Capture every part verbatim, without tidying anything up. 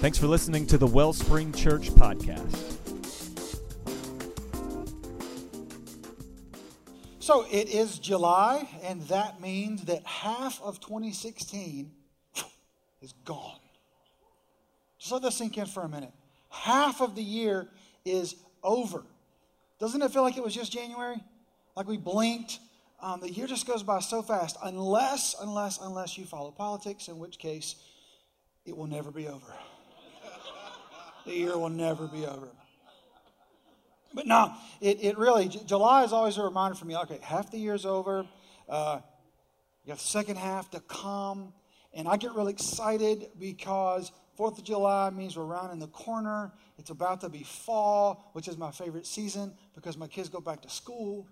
Thanks for listening to the Wellspring Church podcast. So it is July, and that means that half of twenty sixteen is gone. Just let that sink in for a minute. Half of the year is over. Doesn't it feel like it was just January? Like we blinked. Um, the year just goes by so fast, unless, unless, unless you follow politics, in which case it will never be over. The year will never be over. But no, it, it really, July is always a reminder for me, okay, half the year's over. Uh, you have the second half to come. And I get really excited because fourth of July means we're rounding the corner. It's about to be fall, which is my favorite season because my kids go back to school.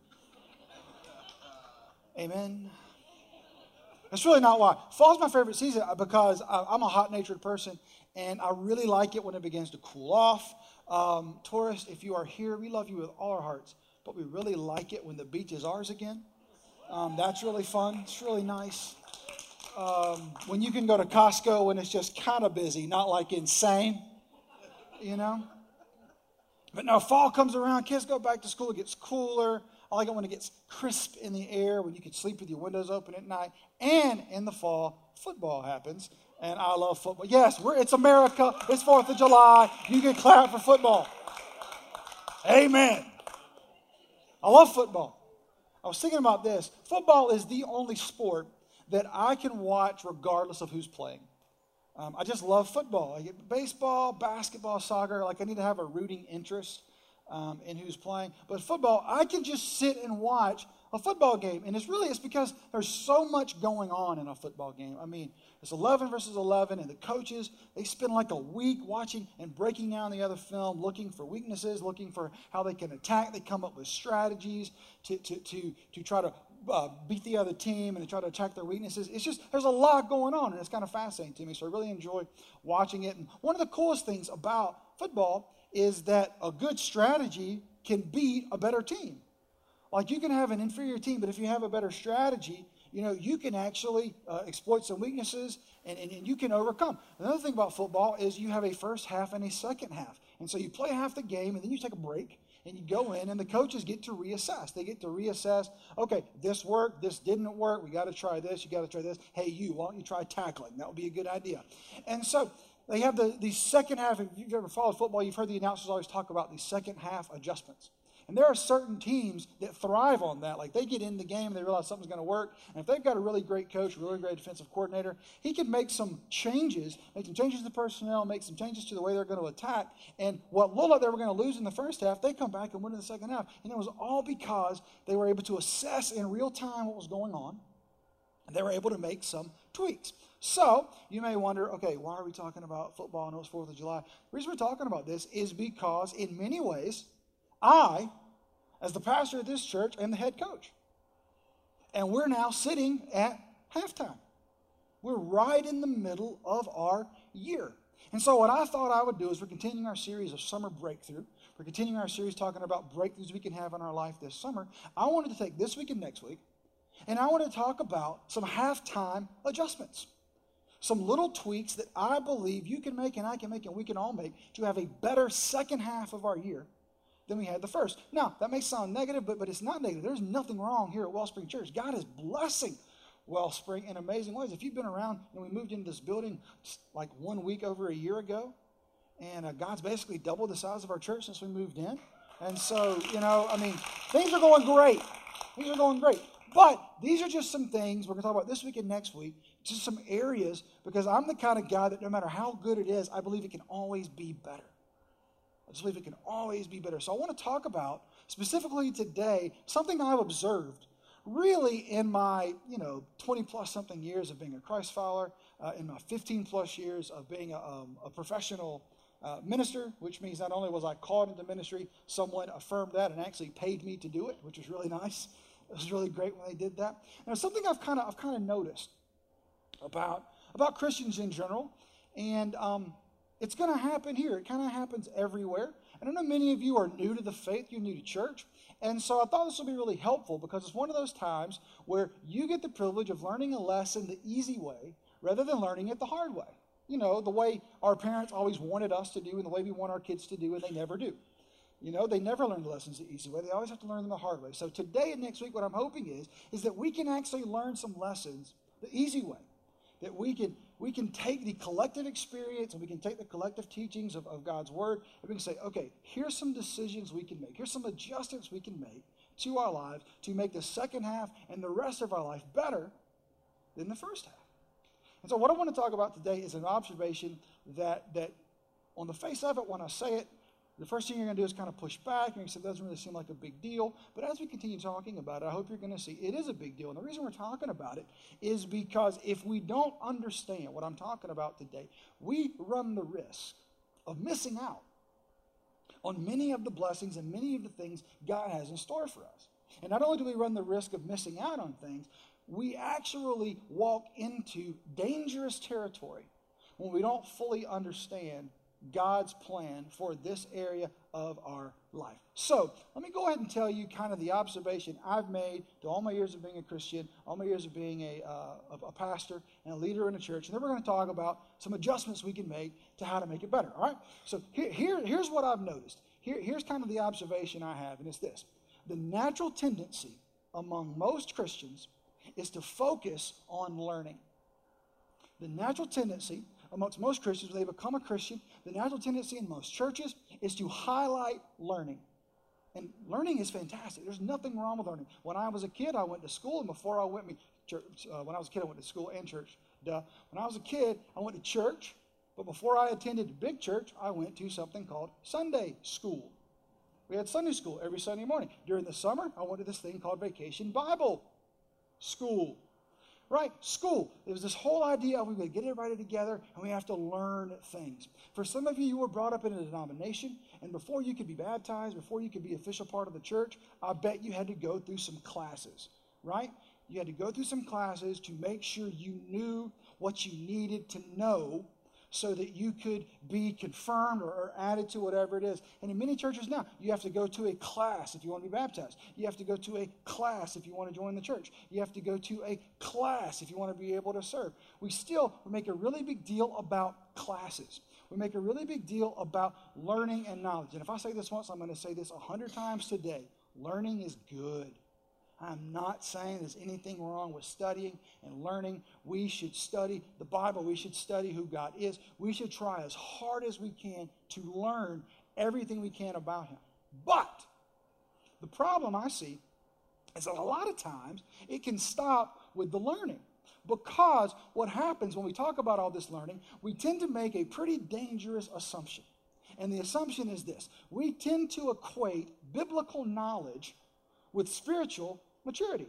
Amen. That's really not why. Fall's my favorite season because I'm a hot-natured person, and I really like it when it begins to cool off. Um, tourists, if you are here, we love you with all our hearts, but we really like it when the beach is ours again. Um, that's really fun. It's really nice. Um, when you can go to Costco when it's just kind of busy, not like insane, you know. But now fall comes around, kids go back to school, it gets cooler. I like it when it gets crisp in the air, when you can sleep with your windows open at night. And in the fall, football happens. And I love football. Yes, we're, it's America. It's fourth of July. You can clap for football. Amen. I love football. I was thinking about this. Football is the only sport that I can watch regardless of who's playing. Um, I just love football. I get baseball, basketball, soccer. Like I need to have a rooting interest um, in who's playing. But football, I can just sit and watch a football game. And it's really, it's because there's so much going on in a football game. I mean, it's eleven versus eleven, and the coaches, they spend like a week watching and breaking down the other film, looking for weaknesses, looking for how they can attack. They come up with strategies to to to, to try to uh, beat the other team and to try to attack their weaknesses. It's just, there's a lot going on, and it's kind of fascinating to me, so I really enjoy watching it. And one of the coolest things about football is that a good strategy can beat a better team. Like you can have an inferior team, but if you have a better strategy, you know, you can actually uh, exploit some weaknesses and, and, and you can overcome. Another thing about football is you have a first half and a second half. And so you play half the game and then you take a break and you go in and the coaches get to reassess. They get to reassess, okay, this worked, this didn't work, we got to try this, you got to try this. Hey, you, why don't you try tackling? That would be a good idea. And so they have the, the second half. If you've ever followed football, you've heard the announcers always talk about the second half adjustments. And there are certain teams that thrive on that. Like they get in the game and they realize something's going to work. And if they've got a really great coach, a really great defensive coordinator, he can make some changes, make some changes to the personnel, make some changes to the way they're going to attack. And what looked like they were going to lose in the first half, they come back and win in the second half. And it was all because they were able to assess in real time what was going on. And they were able to make some tweaks. So you may wonder, okay, why are we talking about football and it was fourth of July? The reason we're talking about this is because in many ways, I, as the pastor of this church, am the head coach. And we're now sitting at halftime. We're right in the middle of our year. And so what I thought I would do is we're continuing our series of Summer Breakthrough. We're continuing our series talking about breakthroughs we can have in our life this summer. I wanted to take this week and next week, and I want to talk about some halftime adjustments. Some little tweaks that I believe you can make and I can make and we can all make to have a better second half of our year than we had the first. Now, that may sound negative, but, but it's not negative. There's nothing wrong here at Wellspring Church. God is blessing Wellspring in amazing ways. If you've been around, and we moved into this building like one week over a year ago, and uh, God's basically doubled the size of our church since we moved in. And so, you know, I mean, things are going great. Things are going great. But these are just some things we're going to talk about this week and next week, just some areas, because I'm the kind of guy that no matter how good it is, I believe it can always be better. I just believe it can always be better. So I want to talk about, specifically today, something I've observed really in my, you know, twenty-plus something years of being a Christ follower, uh, in my fifteen-plus years of being a, um, a professional uh, minister, which means not only was I called into ministry, someone affirmed that and actually paid me to do it, which was really nice. It was really great when they did that. And it's something I've kind of I've kind of noticed about about Christians in general, and um, it's going to happen here. It kind of happens everywhere. And I know many of you are new to the faith. You're new to church. And so I thought this would be really helpful because it's one of those times where you get the privilege of learning a lesson the easy way rather than learning it the hard way. you know, the way our parents always wanted us to do and the way we want our kids to do, and they never do. You know, they never learn the lessons the easy way. They always have to learn them the hard way. So today and next week, what I'm hoping is, is that we can actually learn some lessons the easy way. That we can we can take the collective experience and we can take the collective teachings of, of God's Word, and we can say, okay, here's some decisions we can make. Here's some adjustments we can make to our lives to make the second half and the rest of our life better than the first half. And so what I want to talk about today is an observation that, that on the face of it, when I say it, the first thing you're going to do is kind of push back. You're going to say, it doesn't really seem like a big deal. But as we continue talking about it, I hope you're going to see it is a big deal. And the reason we're talking about it is because if we don't understand what I'm talking about today, we run the risk of missing out on many of the blessings and many of the things God has in store for us. And not only do we run the risk of missing out on things, we actually walk into dangerous territory when we don't fully understand God's plan for this area of our life. So let me go ahead and tell you kind of the observation I've made to all my years of being a Christian, all my years of being a, uh, a pastor and a leader in a church. And then we're going to talk about some adjustments we can make to how to make it better. All right? So here, here, here's what I've noticed. Here, here's kind of the observation I have, and it's this. The natural tendency among most Christians is to focus on learning. The natural tendency amongst most Christians, when they become a Christian, the natural tendency in most churches is to highlight learning. And learning is fantastic. There's nothing wrong with learning. When I was a kid, I went to school, and before I went to church, uh, when I was a kid, I went to school and church. Duh. When I was a kid, I went to church, but before I attended a big church, I went to something called Sunday school. We had Sunday school every Sunday morning. During the summer, I went to this thing called Vacation Bible School. Right? School. It was this whole idea of we would get everybody together and we have to learn things. For some of you, you were brought up in a denomination, and before you could be baptized, before you could be official part of the church, I bet you had to go through some classes. Right? You had to go through some classes to make sure you knew what you needed to know so that you could be confirmed or, or added to whatever it is. And in many churches now, you have to go to a class if you want to be baptized. You have to go to a class if you want to join the church. You have to go to a class if you want to be able to serve. We still make a really big deal about classes. We make a really big deal about learning and knowledge. And if I say this once, I'm going to say this a hundred times today. Learning is good. I'm not saying there's anything wrong with studying and learning. We should study the Bible. We should study who God is. We should try as hard as we can to learn everything we can about Him. But the problem I see is that a lot of times it can stop with the learning. Because what happens when we talk about all this learning, we tend to make a pretty dangerous assumption. And the assumption is this. We tend to equate biblical knowledge with spiritual maturity.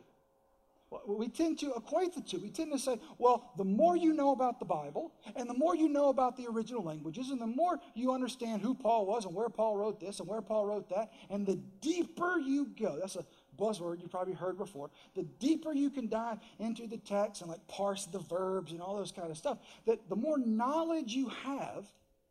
We tend to equate the two. We tend to say, well, the more you know about the Bible, and the more you know about the original languages, and the more you understand who Paul was and where Paul wrote this and where Paul wrote that, and the deeper you go, that's a buzzword you probably heard before, the deeper you can dive into the text and like parse the verbs and all those kind of stuff, that the more knowledge you have,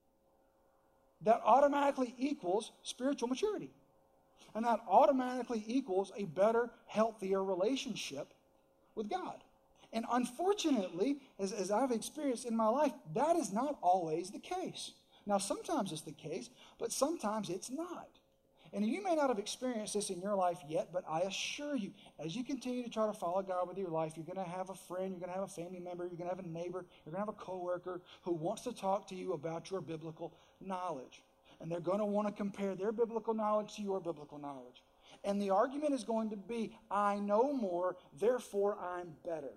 that automatically equals spiritual maturity. And that automatically equals a better, healthier relationship with God. And unfortunately, as, as I've experienced in my life, that is not always the case. Now, sometimes it's the case, but sometimes it's not. And you may not have experienced this in your life yet, but I assure you, as you continue to try to follow God with your life, you're going to have a friend, you're going to have a family member, you're going to have a neighbor, you're going to have a coworker who wants to talk to you about your biblical knowledge. And they're going to want to compare their biblical knowledge to your biblical knowledge. And the argument is going to be, I know more, therefore I'm better.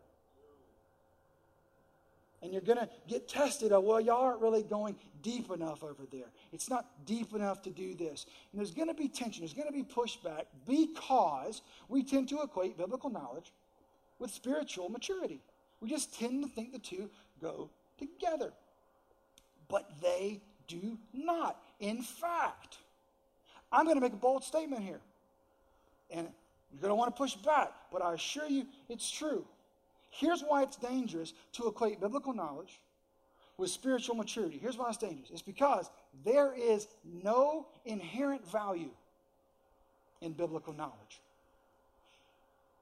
And you're going to get tested of, well, y'all aren't really going deep enough over there. It's not deep enough to do this. And there's going to be tension. There's going to be pushback because we tend to equate biblical knowledge with spiritual maturity. We just tend to think the two go together. But they do not. In fact, I'm going to make a bold statement here. And you're going to want to push back, but I assure you it's true. Here's why it's dangerous to equate biblical knowledge with spiritual maturity. Here's why it's dangerous. It's because there is no inherent value in biblical knowledge.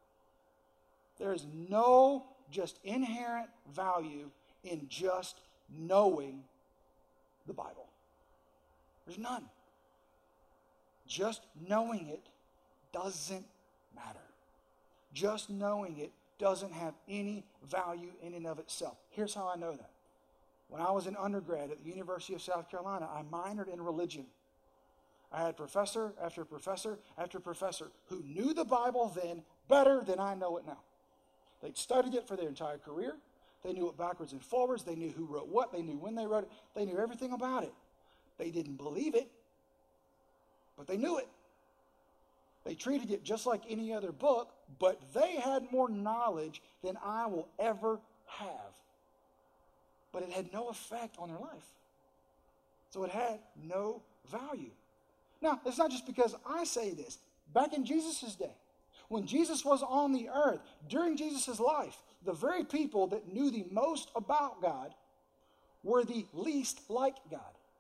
There is no just inherent value in just knowing the Bible. There's none. Just knowing it doesn't matter. Just knowing it doesn't have any value in and of itself. Here's how I know that. When I was an undergrad at the University of South Carolina, I minored in religion. I had professor after professor after professor who knew the Bible then better than I know it now. They'd studied it for their entire career. They knew it backwards and forwards. They knew who wrote what. They knew when they wrote it. They knew everything about it. They didn't believe it, but they knew it. They treated it just like any other book, but they had more knowledge than I will ever have. But it had no effect on their life. So it had no value. Now, it's not just because I say this. Back in Jesus' day, when Jesus was on the earth, during Jesus' life, the very people that knew the most about God were the least like God.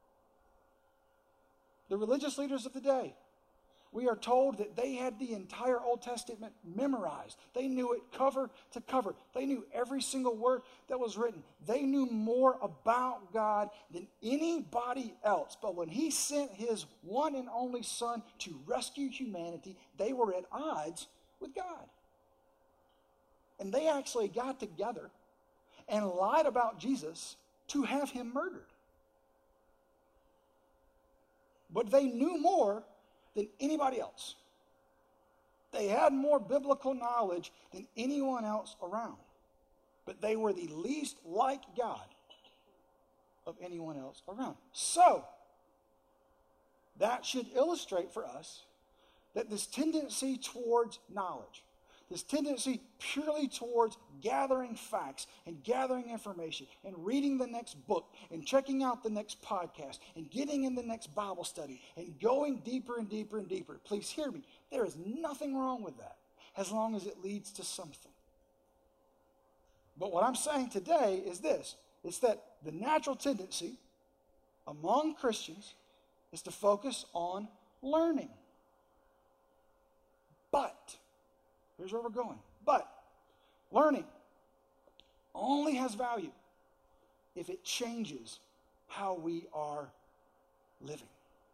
The religious leaders of the day. We are told that they had the entire Old Testament memorized. They knew it cover to cover. They knew every single word that was written. They knew more about God than anybody else. But when he sent his one and only Son to rescue humanity, they were at odds with God. And they actually got together and lied about Jesus to have him murdered. But they knew more than anybody else. They had more biblical knowledge than anyone else around. But they were the least like God of anyone else around. So, that should illustrate for us that this tendency towards knowledge, this tendency purely towards gathering facts and gathering information and reading the next book and checking out the next podcast and getting in the next Bible study and going deeper and deeper and deeper. Please hear me. There is nothing wrong with that as long as it leads to something. But what I'm saying today is this. It's that the natural tendency among Christians is to focus on learning. But here's where we're going. But learning only has value if it changes how we are living.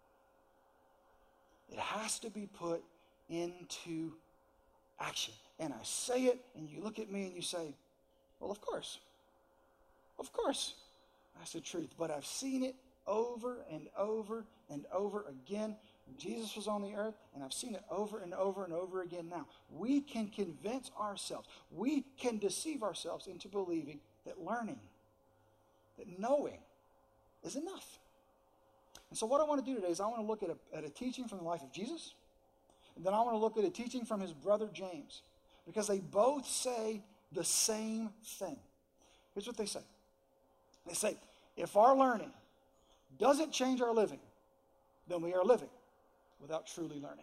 It has to be put into action. And I say it, and you look at me and you say, well, of course. Of course. That's the truth. But I've seen it over and over and over again. Jesus was on the earth, and I've seen it over and over and over again now. We can convince ourselves, we can deceive ourselves into believing that learning, that knowing is enough. And so what I want to do today is I want to look at a, at a teaching from the life of Jesus, and then I want to look at a teaching from his brother James, because they both say the same thing. Here's what they say. They say, if our learning doesn't change our living, then we are living without truly learning.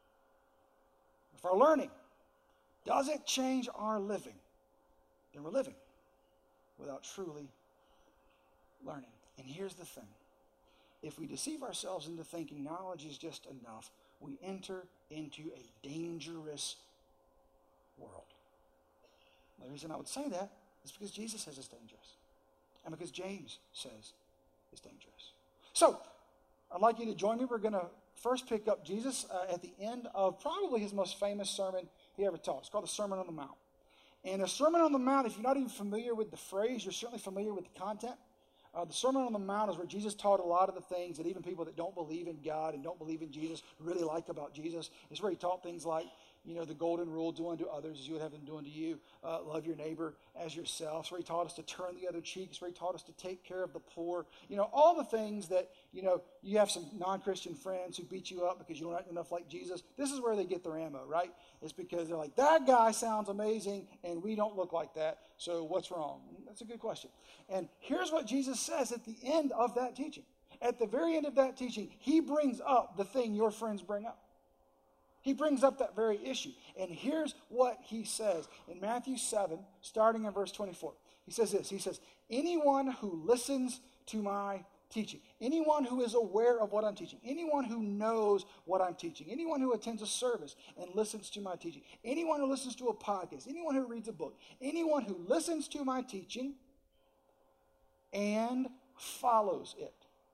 If our learning doesn't change our living, then we're living without truly learning. And here's the thing. If we deceive ourselves into thinking knowledge is just enough, we enter into a dangerous world. The reason I would say that is because Jesus says it's dangerous. And because James says it's dangerous. So, I'd like you to join me. We're going to first pick up Jesus uh, at the end of probably his most famous sermon he ever taught. It's called the Sermon on the Mount. And the Sermon on the Mount, if you're not even familiar with the phrase, you're certainly familiar with the content. Uh, the Sermon on the Mount is where Jesus taught a lot of the things that even people that don't believe in God and don't believe in Jesus really like about Jesus. It's where he taught things like, you know, the golden rule, do unto others as you would have them do unto you. Uh, love your neighbor as yourself. It's where he taught us to turn the other cheek. It's where he taught us to take care of the poor. You know, all the things that, you know, you have some non-Christian friends who beat you up because you don't act enough like Jesus. This is where they get their ammo, right? It's because they're like, that guy sounds amazing and we don't look like that. So what's wrong? That's a good question. And here's what Jesus says at the end of that teaching. At the very end of that teaching, he brings up the thing your friends bring up. He brings up that very issue. And here's what he says in Matthew seven, starting in verse twenty-four. He says this. He says, anyone who listens to my teaching, anyone who is aware of what I'm teaching, anyone who knows what I'm teaching, anyone who attends a service and listens to my teaching, anyone who listens to a podcast, anyone who reads a book, anyone who listens to my teaching and follows it.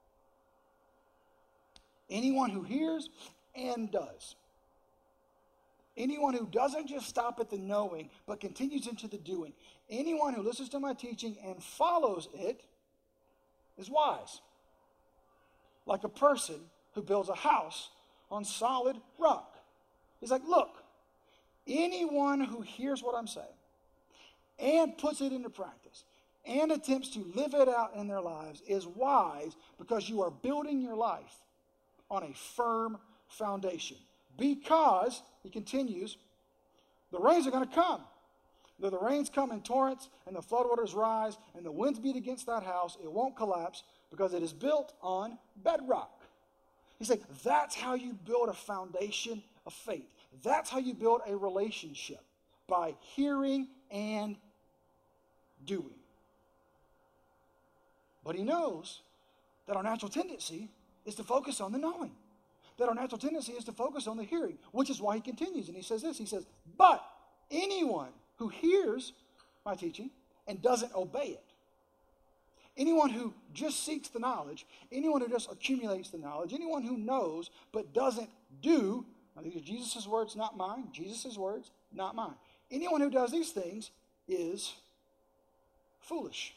Anyone who hears and does. Anyone who doesn't just stop at the knowing, but continues into the doing. Anyone who listens to my teaching and follows it is wise. Like a person who builds a house on solid rock. He's like, look, anyone who hears what I'm saying and puts it into practice and attempts to live it out in their lives is wise, because you are building your life on a firm foundation. Because, he continues, the rains are going to come. Though the rains come in torrents and the floodwaters rise and the winds beat against that house, it won't collapse because it is built on bedrock. He's saying that's how you build a foundation of faith. That's how you build a relationship, by hearing and doing. But he knows that our natural tendency is to focus on the knowing. That our natural tendency is to focus on the hearing, which is why he continues. And he says this, he says, but anyone who hears my teaching and doesn't obey it, anyone who just seeks the knowledge, anyone who just accumulates the knowledge, anyone who knows but doesn't do, now these are Jesus' words, not mine, Jesus' words, not mine. Anyone who does these things is foolish.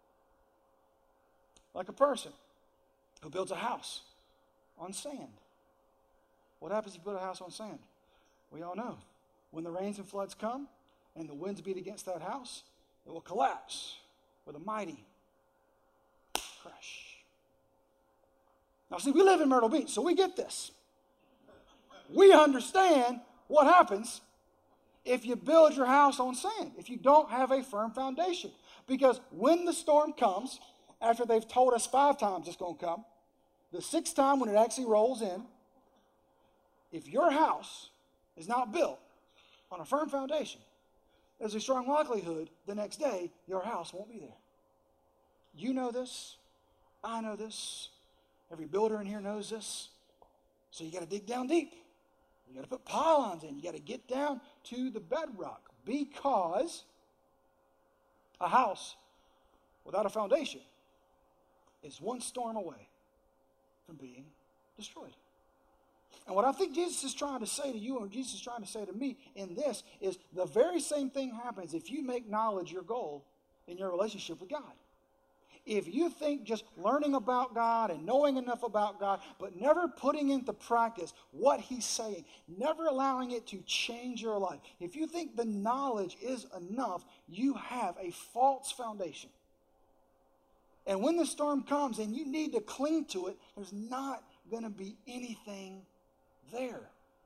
Like a person who builds a house on sand. What happens if you build a house on sand? We all know. When the rains and floods come and the winds beat against that house, it will collapse with a mighty crash. Now, see, we live in Myrtle Beach, so we get this. We understand what happens if you build your house on sand, if you don't have a firm foundation. Because when the storm comes, after they've told us five times it's going to come, the sixth time when it actually rolls in, if your house is not built on a firm foundation, there's a strong likelihood the next day your house won't be there. You know this. I know this. Every builder in here knows this. So you got to dig down deep. You got to put pylons in. You got to get down to the bedrock, because a house without a foundation is one storm away from being destroyed. And what I think Jesus is trying to say to you, and Jesus is trying to say to me in this, is the very same thing happens if you make knowledge your goal in your relationship with God. If you think just learning about God and knowing enough about God, but never putting into practice what he's saying, never allowing it to change your life, if you think the knowledge is enough, you have a false foundation. And when the storm comes and you need to cling to it, there's not going to be anything there.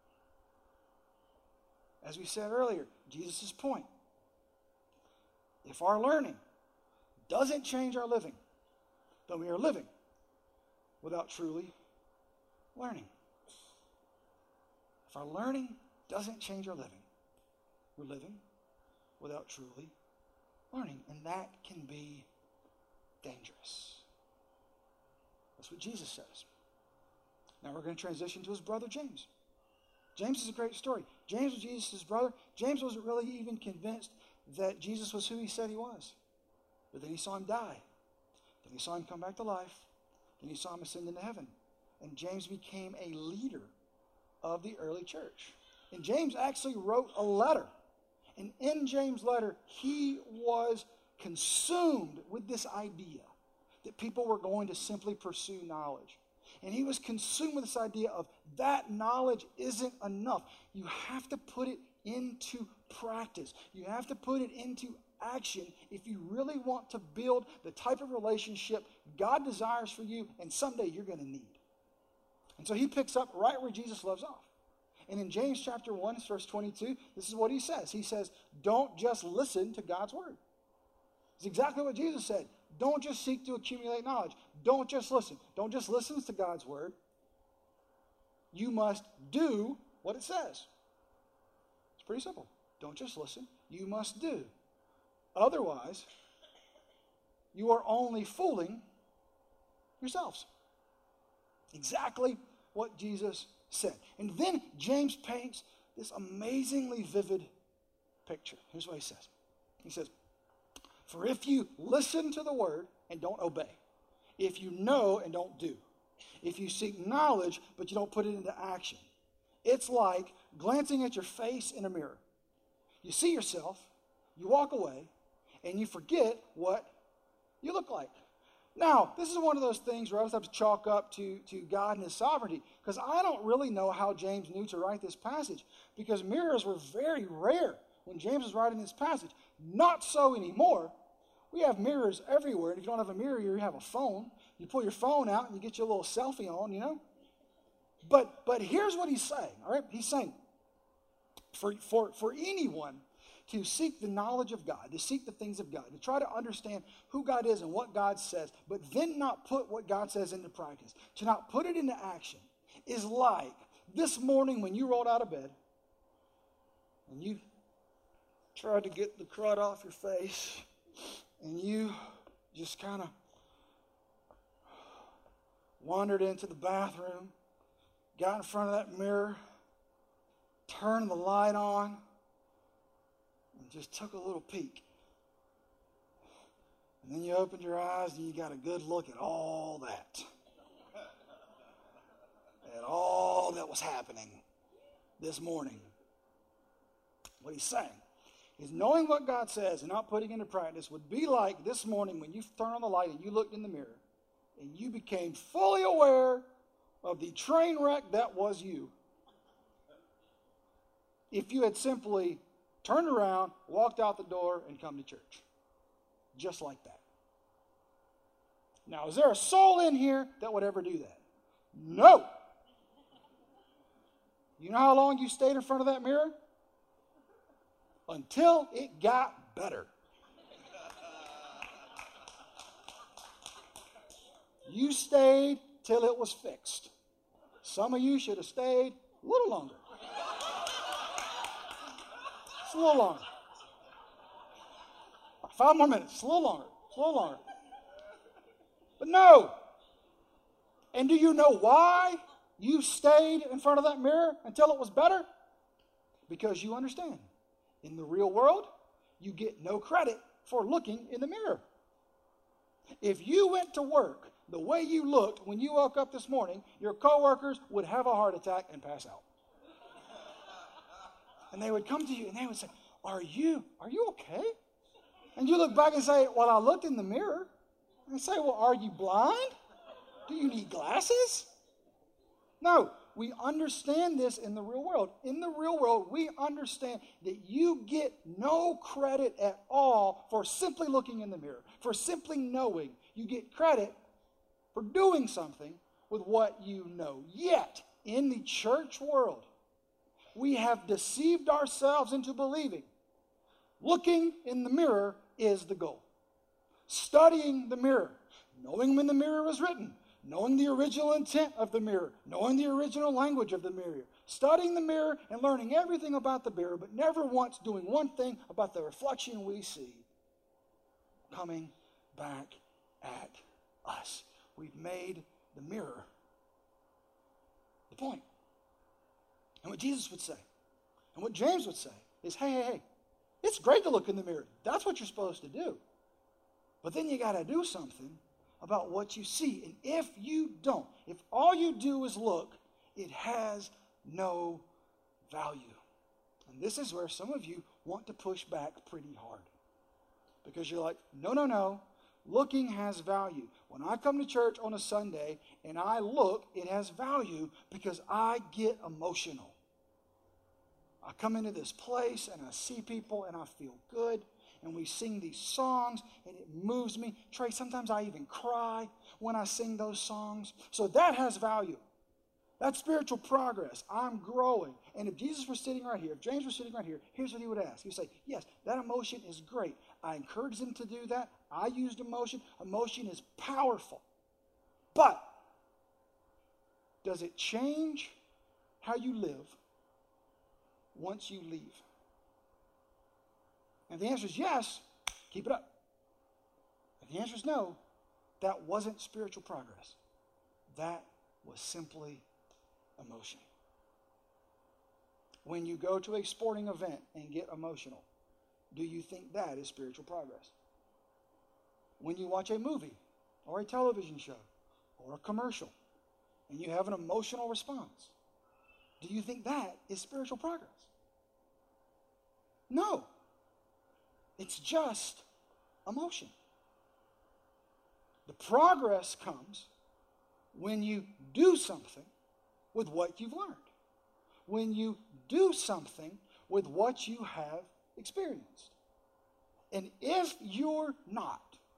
As we said earlier, Jesus' point. If our learning doesn't change our living, then we are living without truly learning. If our learning doesn't change our living, we're living without truly learning. And that can be dangerous. That's what Jesus says. Now we're going to transition to his brother James. James is a great story. James was Jesus' brother. James wasn't really even convinced that Jesus was who he said he was. But then he saw him die. Then he saw him come back to life. Then he saw him ascend into heaven. And James became a leader of the early church. And James actually wrote a letter. And in James' letter, he was consumed with this idea that people were going to simply pursue knowledge. And he was consumed with this idea of that knowledge isn't enough. You have to put it into practice. You have to put it into action if you really want to build the type of relationship God desires for you and someday you're going to need. And so he picks up right where Jesus leaves off. And in James chapter one, verse twenty-two, this is what he says. He says, don't just listen to God's word. It's exactly what Jesus said. Don't just seek to accumulate knowledge. Don't just listen. Don't just listen to God's word. You must do what it says. It's pretty simple. Don't just listen. You must do. Otherwise, you are only fooling yourselves. Exactly what Jesus said. And then James paints this amazingly vivid picture. Here's what he says. He says, for if you listen to the word and don't obey, if you know and don't do, if you seek knowledge but you don't put it into action, it's like glancing at your face in a mirror. You see yourself, you walk away, and you forget what you look like. Now, this is one of those things where I just have to chalk up to, to God and his sovereignty, because I don't really know how James knew to write this passage, because mirrors were very rare when James was writing this passage. Not so anymore. We have mirrors everywhere, and if you don't have a mirror, you have a phone. You pull your phone out and you get your little selfie on, you know. But but here's what he's saying, all right? He's saying, for, for, for anyone to seek the knowledge of God, to seek the things of God, to try to understand who God is and what God says, but then not put what God says into practice, to not put it into action, is like this morning when you rolled out of bed and you tried to get the crud off your face and you just kind of wandered into the bathroom, got in front of that mirror, turned the light on, and just took a little peek. And then you opened your eyes and you got a good look at all that. At all that was happening this morning. What he's saying is knowing what God says and not putting it into practice would be like this morning when you turned on the light and you looked in the mirror and you became fully aware of the train wreck that was you. If you had simply turned around, walked out the door, and come to church. Just like that. Now, is there a soul in here that would ever do that? No. You know how long you stayed in front of that mirror? Until it got better. You stayed till it was fixed. Some of you should have stayed a little longer. Just a little longer. Five more minutes. A little longer. A little longer. But no. And do you know why you stayed in front of that mirror until it was better? Because you understand. In the real world, you get no credit for looking in the mirror. If you went to work the way you looked when you woke up this morning, your coworkers would have a heart attack and pass out. And they would come to you and they would say, are you, are you okay? And you look back and say, well, I looked in the mirror. And say, well, are you blind? Do you need glasses? No, we understand this in the real world. In the real world, we understand that you get no credit at all for simply looking in the mirror, for simply knowing. You get credit for doing something with what you know. Yet, in the church world, we have deceived ourselves into believing looking in the mirror is the goal. Studying the mirror, knowing when the mirror was written, knowing the original intent of the mirror, knowing the original language of the mirror, studying the mirror and learning everything about the mirror, but never once doing one thing about the reflection we see coming back at us. We've made the mirror the point. And what Jesus would say, and what James would say, is, hey, hey, hey, it's great to look in the mirror. That's what you're supposed to do. But then you got to do something about what you see. And if you don't, if all you do is look, it has no value. And this is where some of you want to push back pretty hard. Because you're like, no, no, no. Looking has value. When I come to church on a Sunday and I look, it has value because I get emotional. I come into this place and I see people and I feel good. And we sing these songs, and it moves me. Trey, sometimes I even cry when I sing those songs. So that has value. That's spiritual progress. I'm growing. And if Jesus were sitting right here, if James were sitting right here, here's what he would ask. He would say, yes, that emotion is great. I encourage them to do that. I used emotion. Emotion is powerful. But does it change how you live once you leave? And if the answer is yes, keep it up. If the answer is no, that wasn't spiritual progress. That was simply emotion. When you go to a sporting event and get emotional, do you think that is spiritual progress? When you watch a movie or a television show or a commercial, and you have an emotional response, do you think that is spiritual progress? No. It's just emotion. The progress comes when you do something with what you've learned. When you do something with what you have experienced. And if you're not,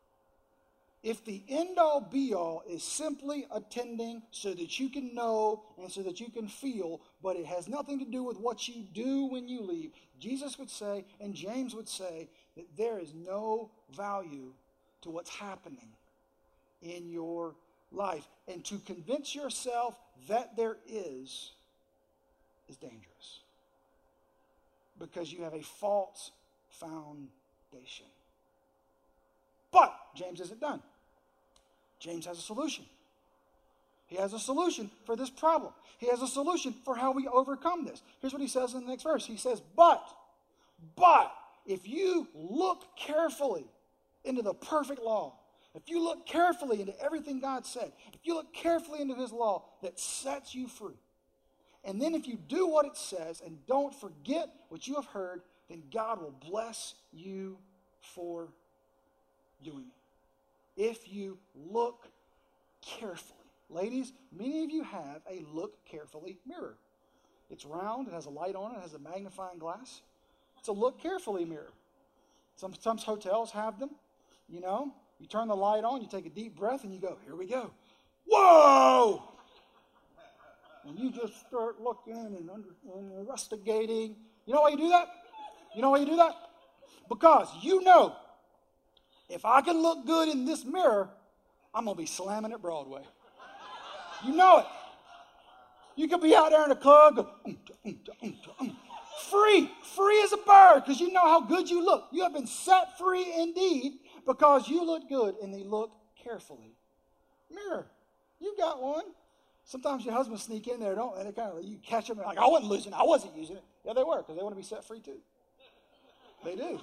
if the end-all be-all is simply attending so that you can know and so that you can feel, but it has nothing to do with what you do when you leave, Jesus would say, and James would say, that there is no value to what's happening in your life. And to convince yourself that there is, is dangerous. Because you have a false foundation. But James isn't done. James has a solution. He has a solution for this problem. He has a solution for how we overcome this. Here's what he says in the next verse. He says, but, but, if you look carefully into the perfect law, if you look carefully into everything God said, if you look carefully into his law that sets you free, and then if you do what it says and don't forget what you have heard, then God will bless you for doing it. If you look carefully. Ladies, many of you have a look carefully mirror. It's round, it has a light on it, it has a magnifying glass. It's a look carefully mirror. Some, some hotels have them, you know. You turn the light on, you take a deep breath, and you go, here we go. Whoa! And you just start looking and, under, and investigating. You know why you do that? You know why you do that? Because you know, if I can look good in this mirror, I'm going to be slamming at Broadway. You know it. You could be out there in a club, go, um, um, um, um. free, free as a bird, because you know how good you look. You have been set free indeed because you look good in the look carefully mirror. You got one. Sometimes your husband sneak in there, don't and they kind of you catch them like I wasn't losing, I wasn't using it. Yeah, they were because they want to be set free too. They do.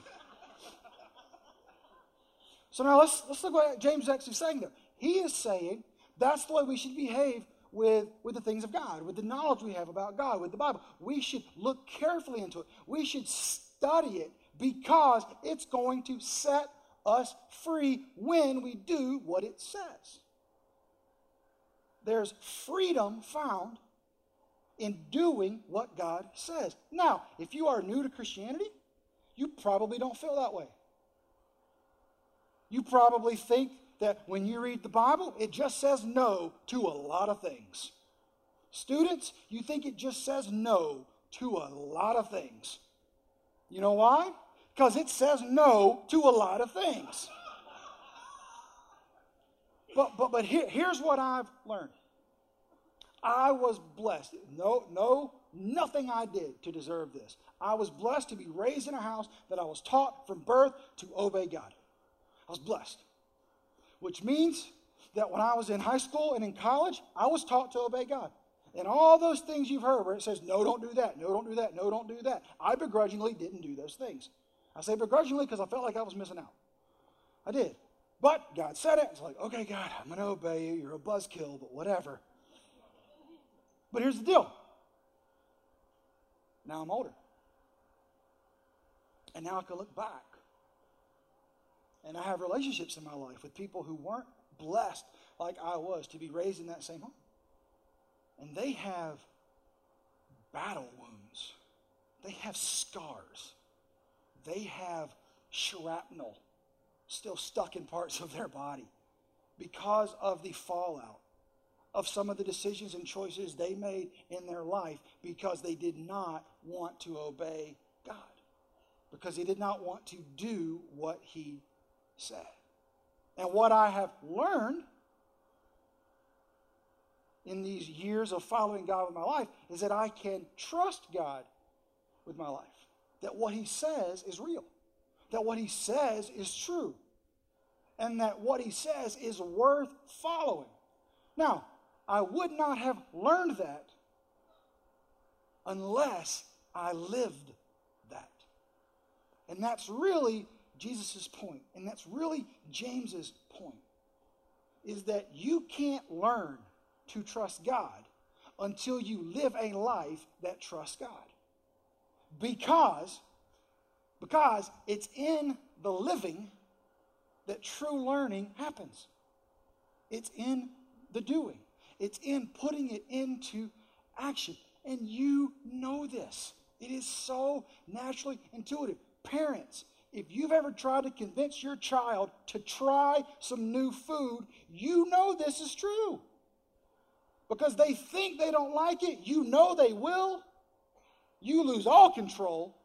So now let's let's look what James is actually saying there. He is saying that's the way we should behave with, with the things of God, with the knowledge we have about God, with the Bible. We should look carefully into it. We should study it because it's going to set us free when we do what it says. There's freedom found in doing what God says. Now, if you are new to Christianity, you probably don't feel that way. You probably think that when you read the Bible, it just says no to a lot of things. Students, you think it just says no to a lot of things. You know why? Because it says no to a lot of things. But but but here, here's what I've learned. I was blessed. No, no, nothing I did to deserve this. I was blessed to be raised in a house that I was taught from birth to obey God. I was blessed. Which means that when I was in high school and in college, I was taught to obey God. And all those things you've heard where it says, no, don't do that, no, don't do that, no, don't do that. I begrudgingly didn't do those things. I say begrudgingly because I felt like I was missing out. I did. But God said it. It's like, okay, God, I'm going to obey you. You're a buzzkill, but whatever. But here's the deal. Now I'm older. And now I can look back. And I have relationships in my life with people who weren't blessed like I was to be raised in that same home. And they have battle wounds. They have scars. They have shrapnel still stuck in parts of their body because of the fallout of some of the decisions and choices they made in their life because they did not want to obey God, because they did not want to do what he said. And what I have learned in these years of following God with my life is that I can trust God with my life. That what he says is real. That what he says is true. And that what he says is worth following. Now, I would not have learned that unless I lived that. And that's really Jesus' point. And that's really James's point. is that you can't learn to trust God until you live a life that trusts God. Because, because it's in the living that true learning happens. It's in the doing. It's in putting it into action. And you know this. It is so naturally intuitive. Parents, if you've ever tried to convince your child to try some new food, you know this is true. Because they think they don't like it, you know they will. You lose all control.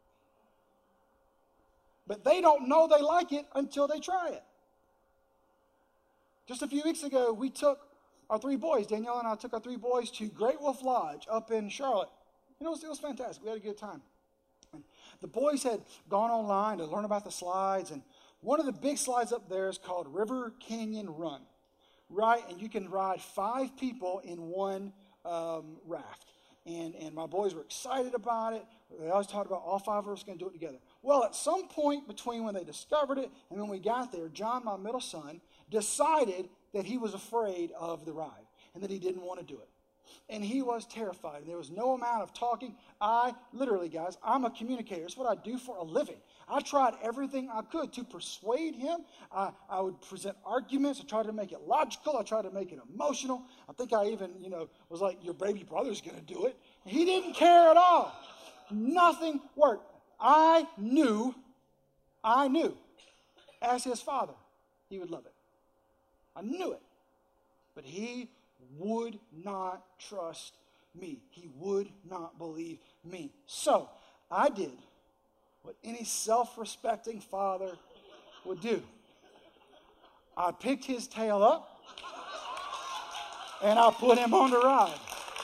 But they don't know they like it until they try it. Just a few weeks ago, we took our three boys, Danielle and I took our three boys to Great Wolf Lodge up in Charlotte. You know, it was, it was fantastic. We had a good time. And the boys had gone online to learn about the slides, and one of the big slides up there is called River Canyon Run, right? And you can ride five people in one um, raft. And, and my boys were excited about it. They always talked about all five of us going to do it together. Well, at some point between when they discovered it and when we got there, John, my middle son, decided that he was afraid of the ride and that he didn't want to do it. And he was terrified. There was no amount of talking. I, literally, guys, I'm a communicator. It's what I do for a living. I tried everything I could to persuade him. I, I would present arguments. I tried to make it logical. I tried to make it emotional. I think I even, you know, was like, your baby brother's going to do it. He didn't care at all. Nothing worked. I knew, I knew, as his father, he would love it. I knew it. But he would not trust me. He would not believe me. So I did what any self-respecting father would do. I picked his tail up and I put him on the ride.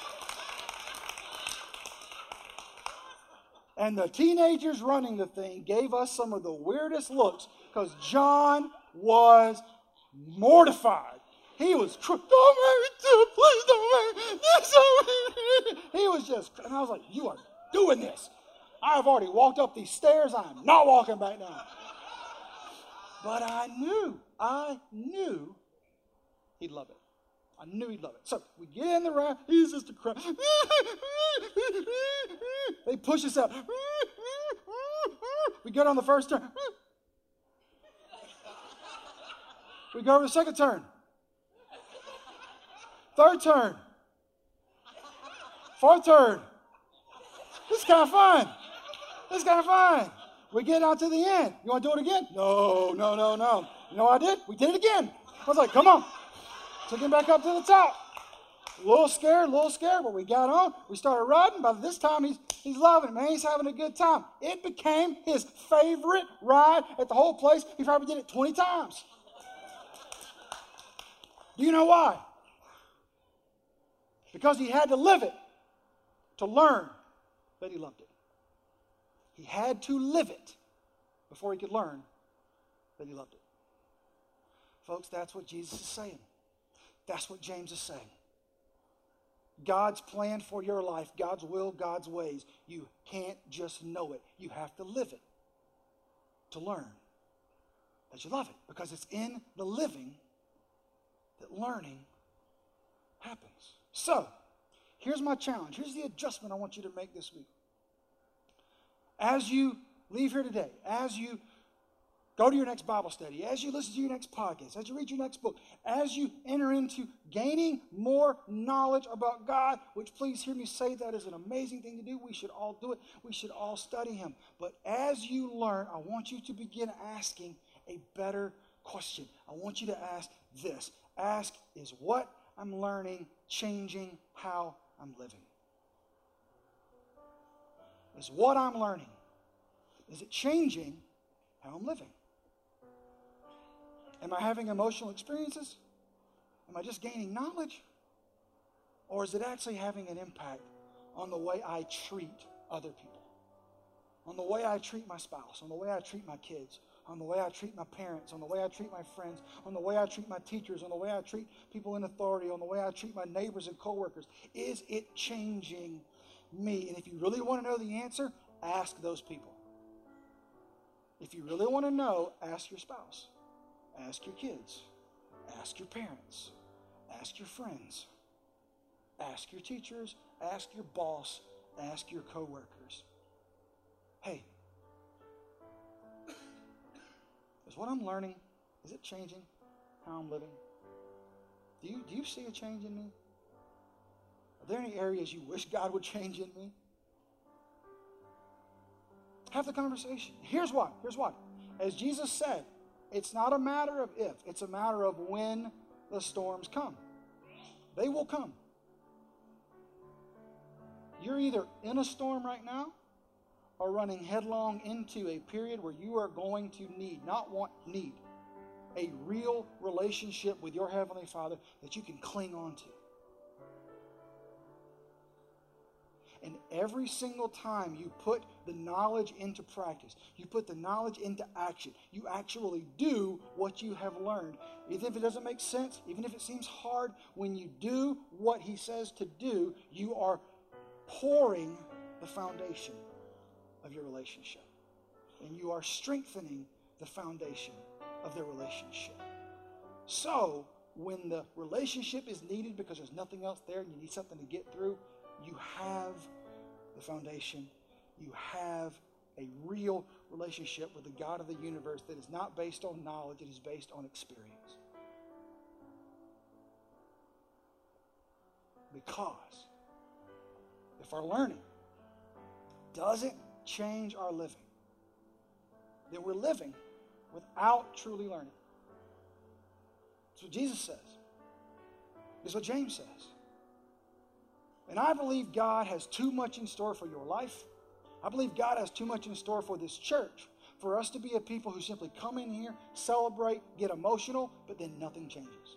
And the teenagers running the thing gave us some of the weirdest looks because John was mortified. He was, don't make me do it, please don't make me. He was just, and I was like, you are doing this. I've already walked up these stairs. I am not walking back down. But I knew, I knew he'd love it. I knew he'd love it. So we get in the ride. He's just a crap. They push us up. We get on the first turn. We go over the second turn. Third turn. Fourth turn. This is kind of fun. This is kind of fun. We get out to the end. You want to do it again? No, no, no, no. You know what I did? We did it again. I was like, come on. Took him back up to the top. A little scared, a little scared, but we got on. We started riding. By this time, he's he's loving it, man. He's having a good time. It became his favorite ride at the whole place. He probably did it twenty times. Do you know why? Because he had to live it to learn that he loved it. He had to live it before he could learn that he loved it. Folks, that's what Jesus is saying. That's what James is saying. God's plan for your life, God's will, God's ways, you can't just know it. You have to live it to learn that you love it. Because it's in the living that learning happens. So, here's my challenge. Here's the adjustment I want you to make this week. As you leave here today, as you go to your next Bible study, as you listen to your next podcast, as you read your next book, as you enter into gaining more knowledge about God, which please hear me say that is an amazing thing to do. We should all do it. We should all study him. But as you learn, I want you to begin asking a better question. I want you to ask this. Ask, is what I'm learning changing how I'm living? Is what I'm learning, is it changing how I'm living? Am I having emotional experiences? Am I just gaining knowledge? Or is it actually having an impact on the way I treat other people? On the way I treat my spouse, on the way I treat my kids, on the way I treat my parents, on the way I treat my friends, on the way I treat my teachers, on the way I treat people in authority, on the way I treat my neighbors and coworkers. Is it changing me? And if you really want to know the answer, ask those people. If you really want to know, ask your spouse. Ask your kids. Ask your parents. Ask your friends. Ask your teachers. Ask your boss. Ask your coworkers. Hey, is what I'm learning, is it changing how I'm living? Do you, do you see a change in me? Are there any areas you wish God would change in me? Have the conversation. Here's what. Here's what. As Jesus said, it's not a matter of if. It's a matter of when the storms come. They will come. You're either in a storm right now or running headlong into a period where you are going to need, not want, need, a real relationship with your Heavenly Father that you can cling on to. And every single time you put the knowledge into practice, you put the knowledge into action, you actually do what you have learned. Even if it doesn't make sense, even if it seems hard, when you do what He says to do, you are pouring the foundation of your relationship. And you are strengthening the foundation of their relationship. So, when the relationship is needed because there's nothing else there and you need something to get through, you have the foundation. You have a real relationship with the God of the universe that is not based on knowledge, it is based on experience. Because if our learning doesn't change our living, then we're living without truly learning. That's what Jesus says. That's what James says. And I believe God has too much in store for your life. I believe God has too much in store for this church for us to be a people who simply come in here, celebrate, get emotional, but then nothing changes.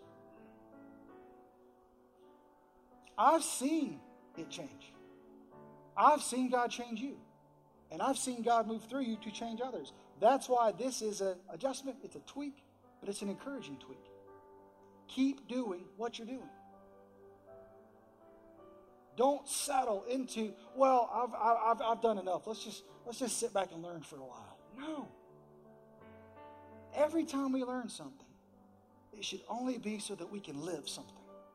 I've seen it change. I've seen God change you. And I've seen God move through you to change others. That's why this is an adjustment. It's a tweak, but it's an encouraging tweak. Keep doing what you're doing. Don't settle into, well, I've, I've, I've done enough. Let's just, let's just sit back and learn for a while. No. Every time we learn something, it should only be so that we can live something.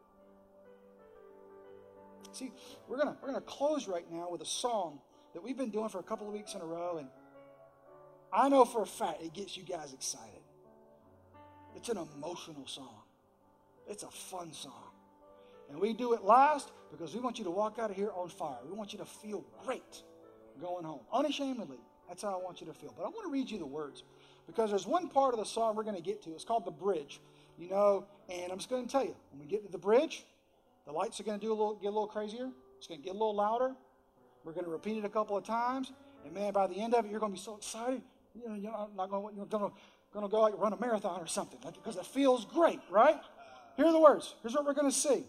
See, we're gonna we're gonna close right now with a song that we've been doing for a couple of weeks in a row, and I know for a fact it gets you guys excited. It's an emotional song. It's a fun song. And we do it last because we want you to walk out of here on fire. We want you to feel great going home. Unashamedly, that's how I want you to feel. But I want to read you the words because there's one part of the song we're going to get to. It's called the bridge. You know, and I'm just going to tell you, when we get to the bridge, the lights are going to do a little, get a little crazier. It's going to get a little louder. We're going to repeat it a couple of times. And man, by the end of it, you're going to be so excited. You know, you're not going to, you're going to, going to go like run a marathon or something because it feels great, right? Here are the words. Here's what we're going to sing.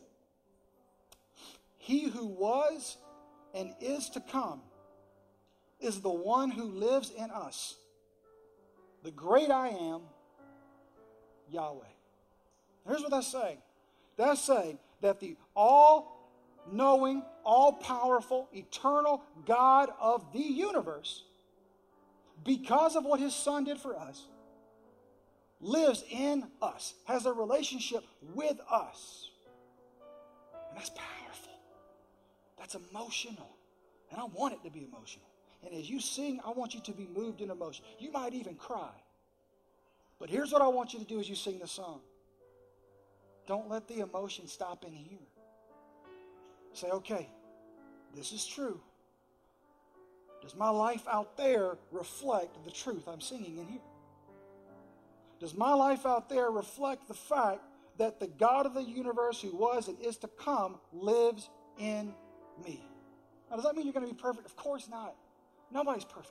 He who was and is to come is the one who lives in us. The great I am, Yahweh. Here's what that's saying. That's saying that the all-knowing, all-powerful, eternal God of the universe, because of what His Son did for us, lives in us, has a relationship with us. And that's powerful. That's emotional. And I want it to be emotional. And as you sing, I want you to be moved in emotion. You might even cry. But here's what I want you to do as you sing the song. Don't let the emotion stop in here. Say, okay, this is true. Does my life out there reflect the truth I'm singing in here? Does my life out there reflect the fact that the God of the universe who was and is to come lives in me? Now, does that mean you're going to be perfect? Of course not. Nobody's perfect.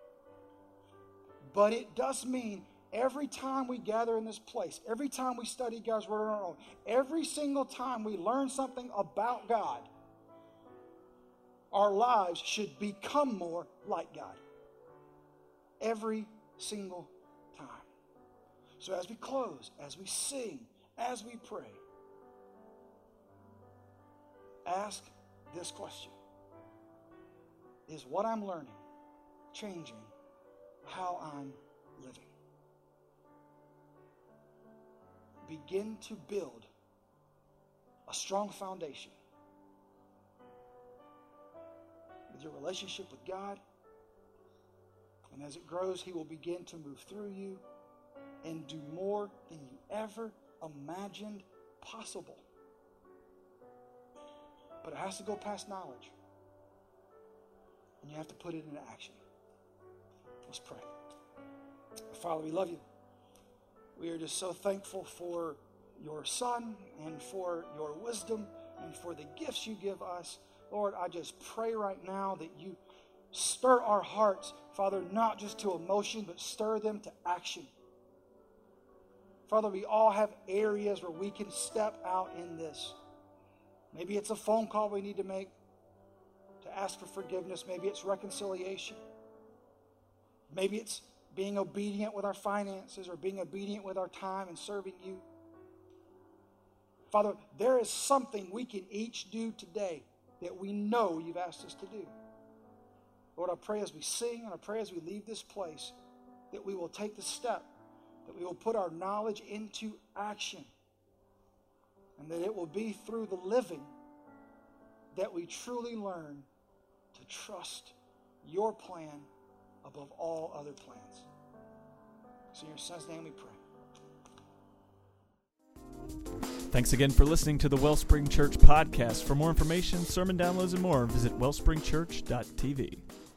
But it does mean every time we gather in this place, every time we study God's Word on our own, every single time we learn something about God, our lives should become more like God. Every single time. So as we close, as we sing, as we pray, ask this question. Is what I'm learning changing how I'm living? begin to build a strong foundation with your relationship with God. And as it grows, he will begin to move through you and do more than you ever imagined possible. But it has to go past knowledge. And you have to put it into action. Let's pray. Father, we love you. We are just so thankful for your Son and for your wisdom and for the gifts you give us. Lord, I just pray right now that you stir our hearts, Father, not just to emotion, but stir them to action. Father, we all have areas where we can step out in this. Maybe it's a phone call we need to make to ask for forgiveness. Maybe it's reconciliation. Maybe it's being obedient with our finances or being obedient with our time and serving you. Father, there is something we can each do today that we know you've asked us to do. Lord, I pray as we sing and I pray as we leave this place that we will take the step, that we will put our knowledge into action, and that it will be through the living that we truly learn to trust your plan above all other plans. So in your Son's name we pray. Thanks again for listening to the Wellspring Church podcast. For more information, sermon downloads, and more, visit wellspring church dot t v.